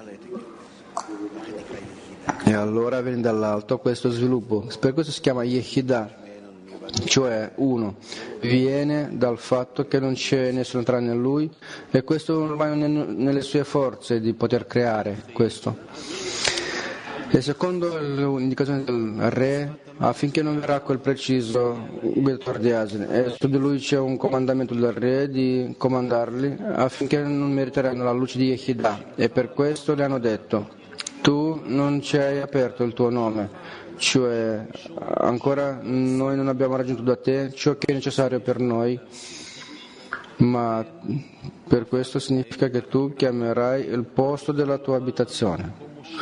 e allora viene dall'alto questo sviluppo. Per questo si chiama Yehidah, cioè uno, viene dal fatto che non c'è nessuno tranne lui e questo ormai nelle sue forze di poter creare questo. E secondo l'indicazione del re, affinché non verrà quel preciso guidatore di asini, e su di lui c'è un comandamento del re di comandarli affinché non meriteranno la luce di Yehidah, e per questo le hanno detto: tu non ci hai aperto il tuo nome, cioè ancora noi non abbiamo raggiunto da te ciò che è necessario per noi, ma per questo significa che tu chiamerai il posto della tua abitazione.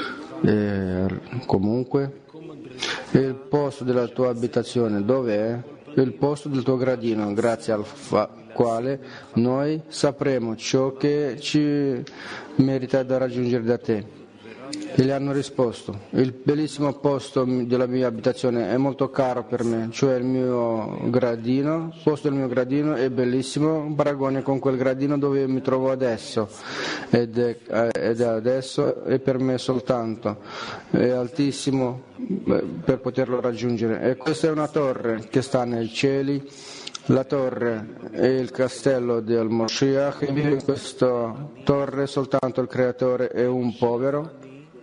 E comunque il posto della tua abitazione dove è? Il posto del tuo gradino, grazie al fa- quale noi sapremo ciò che ci merita da raggiungere da te. E gli hanno risposto: il bellissimo posto della mia abitazione è molto caro per me, cioè il mio gradino, il posto del mio gradino è bellissimo in paragone con quel gradino dove mi trovo adesso, ed è, ed è adesso è per me soltanto, è altissimo per poterlo raggiungere. E questa è una torre che sta nei cieli. La torre è il castello del Moshiach, e vive in questa torre soltanto il creatore è un povero,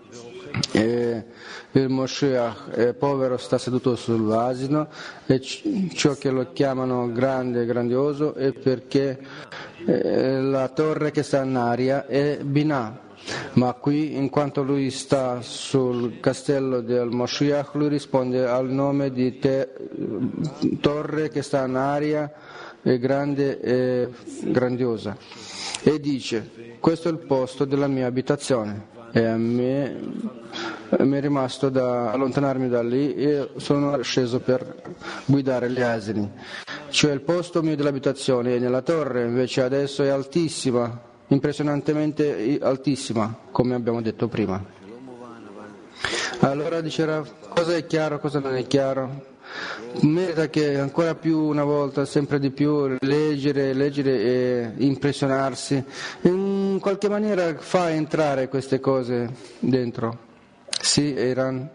e il Moshiach è povero, sta seduto sull'asino, e ciò che lo chiamano grande e grandioso è perché la torre che sta in aria è Binah. Ma qui, in quanto lui sta sul castello del Moshiach, lui risponde al nome di te, torre che sta in aria, è grande e grandiosa, e dice: questo è il posto della mia abitazione, e a me mi è rimasto da allontanarmi da lì e sono sceso per guidare gli asini, cioè il posto mio dell'abitazione è nella torre, invece adesso è altissima, impressionantemente altissima, come abbiamo detto prima. Allora dicerà: cosa è chiaro, cosa non è chiaro? Merita che ancora più una volta, sempre di più, leggere, leggere e impressionarsi. In qualche maniera fa entrare queste cose dentro. Sì, Eiran?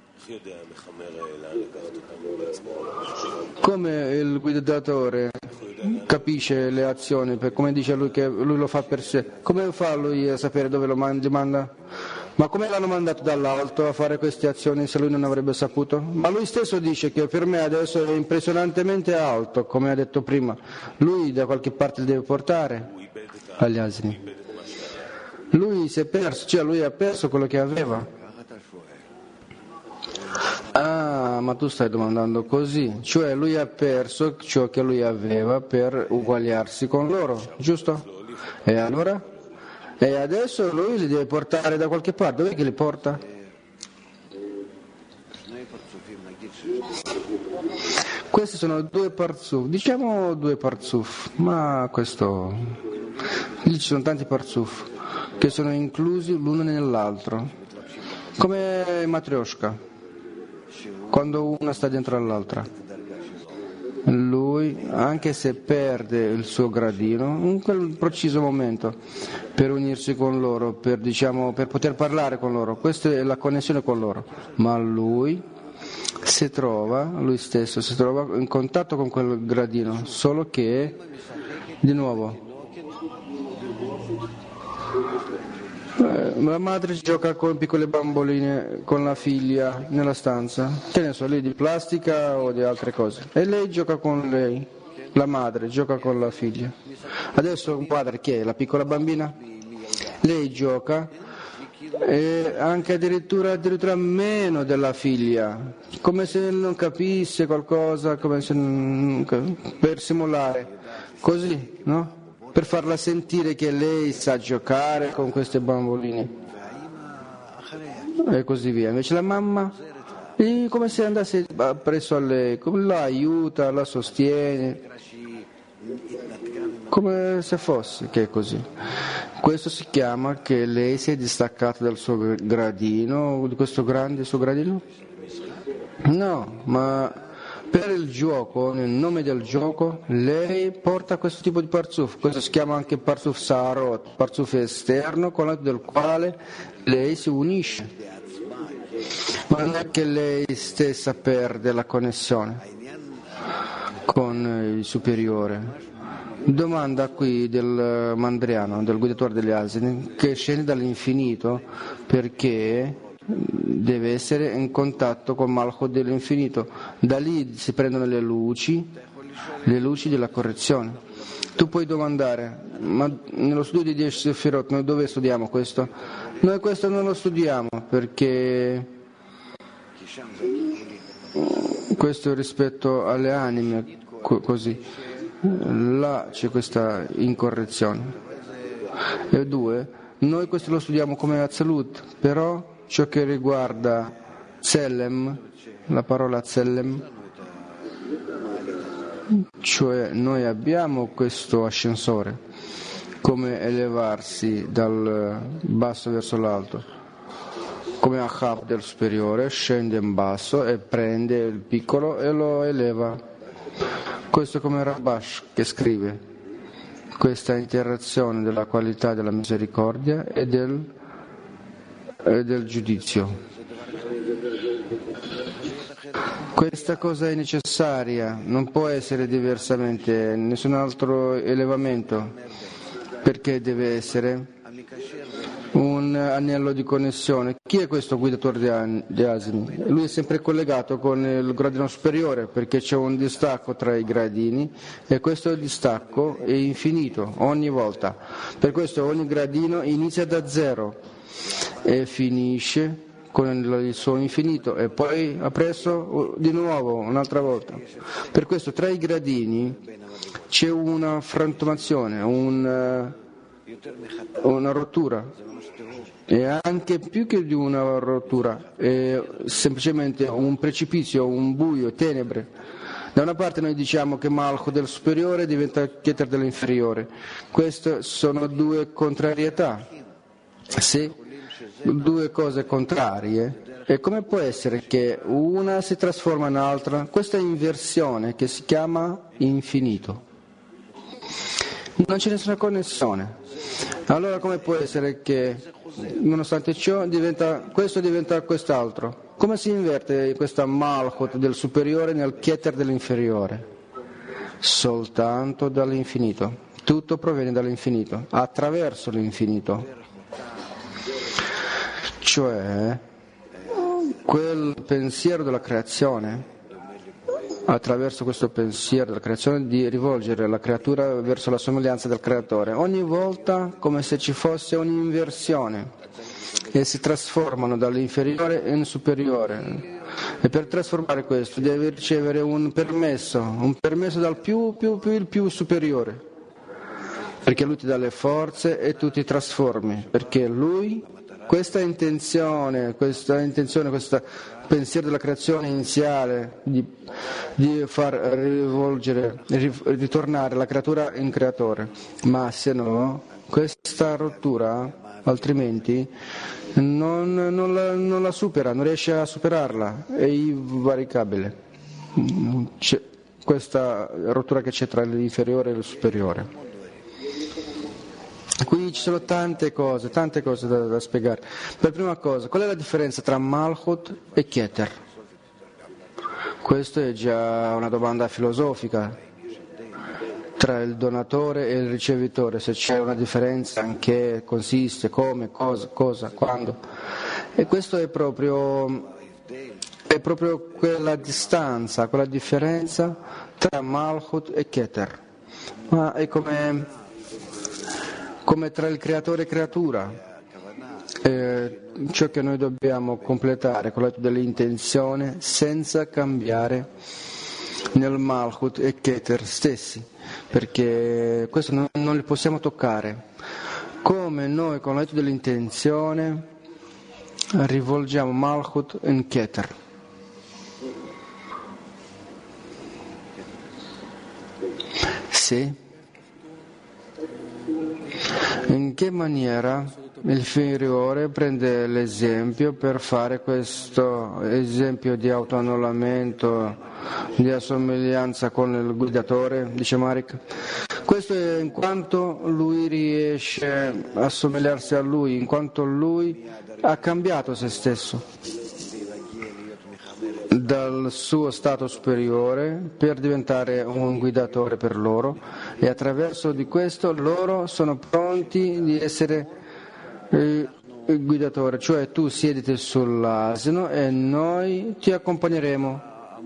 Come il guidatore capisce le azioni, per, come dice lui che lui lo fa per sé, come fa lui a sapere dove lo manda? Ma come l'hanno mandato dall'alto a fare queste azioni se lui non avrebbe saputo? Ma lui stesso dice che per me adesso è impressionantemente alto, come ha detto prima. Lui da qualche parte li deve portare agli asini. Lui si è perso, cioè lui ha perso quello che aveva. Ah, ma tu stai domandando così, cioè lui ha perso ciò che lui aveva per uguagliarsi con loro, giusto? E allora? E adesso lui li deve portare da qualche parte, dov'è che li porta? Questi sono due parzuf, diciamo due parzuf, ma questo, lì ci sono tanti parzuf che sono inclusi l'uno nell'altro, come Matryoshka, quando una sta dentro all'altra. Lui, anche se perde il suo gradino, in quel preciso momento, per unirsi con loro, per, diciamo, per poter parlare con loro, questa è la connessione con loro, ma lui si trova, lui stesso si trova in contatto con quel gradino, solo che, di nuovo, la madre gioca con piccole bamboline con la figlia nella stanza, che ne so, lì di plastica o di altre cose, e lei gioca con lei, la madre gioca con la figlia. Adesso un padre che è la piccola bambina, lei gioca e anche addirittura, addirittura meno della figlia, come se non capisse qualcosa, come se non, per simulare, così, no? Per farla sentire che lei sa giocare con queste bamboline e così via. Invece la mamma è come se andasse presso a lei, come la aiuta, la sostiene, come se fosse che è così. Questo si chiama che lei si è distaccata dal suo gradino, di questo grande suo gradino? No, ma Per il gioco, nel nome del gioco, lei porta questo tipo di parzuf. Questo si chiama anche parzuf sarot, parzuf esterno, con l'aiuto del quale lei si unisce. Ma non è che lei stessa perde la connessione con il superiore. Domanda qui del Mandriano, del guidatore degli asini, che scende dall'infinito perché deve essere in contatto con Malchut dell'infinito. Da lì si prendono le luci, le luci della correzione. Tu puoi domandare, ma nello studio di dieci Sefirot noi dove studiamo questo? Noi questo non lo studiamo perché questo rispetto alle anime, così. Là c'è questa incorrezione. E due, noi questo lo studiamo come Azzalut, però ciò che riguarda Tselem, la parola Tselem, cioè noi abbiamo questo ascensore, come elevarsi dal basso verso l'alto, come Achab del superiore, scende in basso e prende il piccolo e lo eleva. Questo come Rabash che scrive questa interazione della qualità della misericordia e del, e del giudizio. Questa cosa è necessaria, non può essere diversamente, nessun altro elevamento, perché deve essere un anello di connessione. Chi è questo guidatore di asini? Lui è sempre collegato con il gradino superiore perché c'è un distacco tra i gradini e questo distacco è infinito ogni volta. Per questo ogni gradino inizia da zero e finisce con il suo infinito e poi appresso di nuovo un'altra volta. Per questo tra i gradini c'è una frantumazione, un, una rottura. E anche più che di una rottura, è semplicemente un precipizio, un buio, tenebre. Da una parte noi diciamo che Malchut del superiore diventa Keter dell'inferiore. Queste sono due contrarietà. Se due cose contrarie, e come può essere che una si trasforma in un'altra? Questa inversione che si chiama infinito. Non c'è nessuna connessione. Allora come può essere che nonostante ciò diventa, questo diventa quest'altro? Come si inverte questa Malchut del superiore nel Keter dell'inferiore? Soltanto dall'infinito. Tutto proviene dall'infinito, attraverso l'infinito. Cioè quel pensiero della creazione, attraverso questo pensiero della creazione, di rivolgere la creatura verso la somiglianza del creatore, ogni volta come se ci fosse un'inversione e si trasformano dall'inferiore in superiore, e per trasformare questo deve ricevere un permesso, un permesso dal più più più il più superiore, perché lui ti dà le forze e tu ti trasformi, perché lui questa intenzione, questa intenzione, questo pensiero della creazione iniziale di, di far rivolgere, ritornare la creatura in creatore, ma se no, questa rottura, altrimenti, non, non, la, non la supera, non riesce a superarla, è invaricabile. C'è questa rottura che c'è tra l'inferiore e il superiore. Qui ci sono tante cose, tante cose da, da spiegare. Per prima cosa, qual è la differenza tra Malchut e Keter? Questa è già una domanda filosofica tra il donatore e il ricevitore, se c'è una differenza, in che consiste, come, cosa, cosa, quando. E questo è proprio, è proprio quella distanza, quella differenza tra Malchut e Keter. Ma è come... come tra il creatore e creatura, eh, ciò che noi dobbiamo completare con l'atto dell'intenzione senza cambiare nel Malchut e Keter stessi, perché questo non, non li possiamo toccare. Come noi con l'atto dell'intenzione rivolgiamo Malchut in Keter. Sì. In che maniera l'inferiore prende l'esempio per fare questo esempio di autoannullamento di assomiglianza con il guidatore, dice Marek. Questo è in quanto lui riesce a assomigliarsi a lui, in quanto lui ha cambiato se stesso dal suo stato superiore per diventare un guidatore per loro, e attraverso di questo loro sono pronti di essere eh, il guidatore, cioè tu siediti sull'asino e noi ti accompagneremo.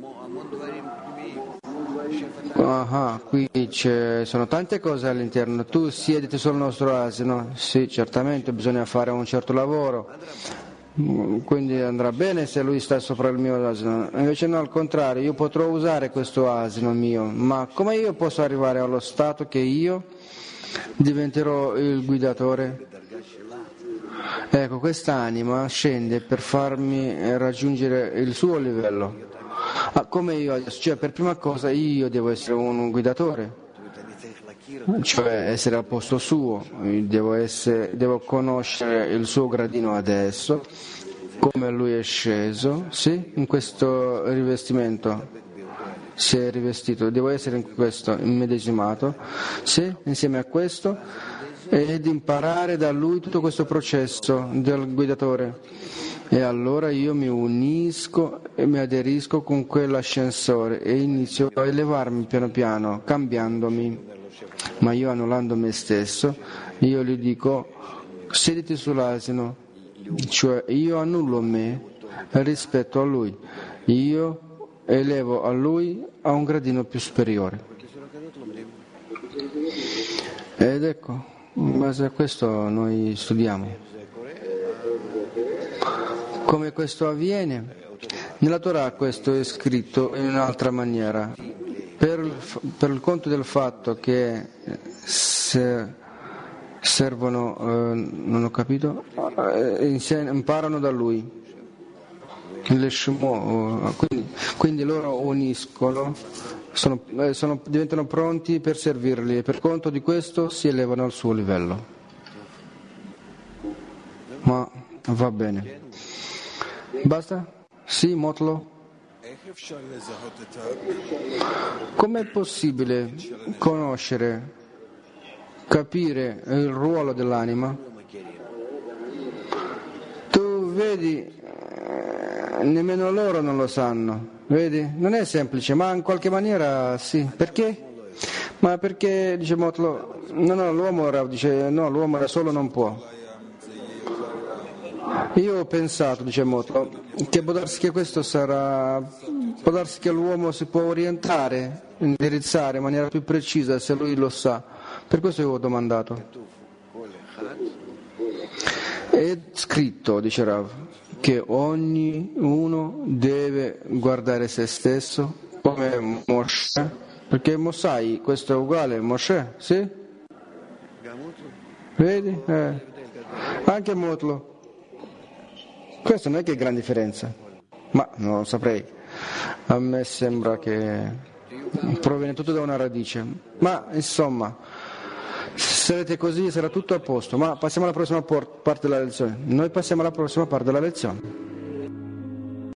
Ah, qui ci sono tante cose all'interno. Tu siediti sul nostro asino. Sì, certamente bisogna fare un certo lavoro, quindi andrà bene se lui sta sopra il mio asino. Invece no, al contrario, io potrò usare questo asino mio, ma come io posso arrivare allo stato che io diventerò il guidatore? Ecco, quest'anima scende per farmi raggiungere il suo livello. Ah, come io adesso, cioè per prima cosa io devo essere un guidatore, cioè essere al posto suo, devo, essere, devo conoscere il suo gradino adesso, come lui è sceso, sì, in questo rivestimento, si è rivestito, devo essere in questo immedesimato, sì, insieme a questo, ed imparare da lui tutto questo processo del guidatore. E allora io mi unisco e mi aderisco con quell'ascensore e inizio a elevarmi piano piano, cambiandomi. Ma io annullando me stesso, io gli dico sediti sull'asino, cioè io annullo me rispetto a lui, io elevo a lui a un gradino più superiore. Ed ecco, in base a questo noi studiamo. Come questo avviene? Nella Torah questo è scritto in un'altra maniera, per, per il conto del fatto che se servono, eh, non ho capito, eh, imparano da lui, le shmo, quindi, quindi loro uniscono, sono, eh, sono, diventano pronti per servirli e per conto di questo si elevano al suo livello. Ma va bene. Basta? Sì, Motlo? Com'è possibile conoscere, capire il ruolo dell'anima? Tu vedi, eh, nemmeno loro non lo sanno, vedi? Non è semplice, ma in qualche maniera sì. Perché? Ma perché, dice Motlo, no, no, l'uomo era, dice, no, l'uomo da solo non può. Io ho pensato, dice Motlo, che può darsi che questo sarà, può darsi che l'uomo si può orientare, indirizzare in maniera più precisa se lui lo sa. Per questo io ho domandato. È scritto, dice Rav, che ognuno deve guardare se stesso come Moshe, perché Mosai, questo è uguale a Moshe, sì? Vedi? Eh. Anche Motlo. Questo non è che è gran differenza, ma non lo saprei. A me sembra che proviene tutto da una radice. Ma insomma, se sarete così sarà tutto a posto. Ma passiamo alla prossima parte della lezione. Noi passiamo alla prossima parte della lezione.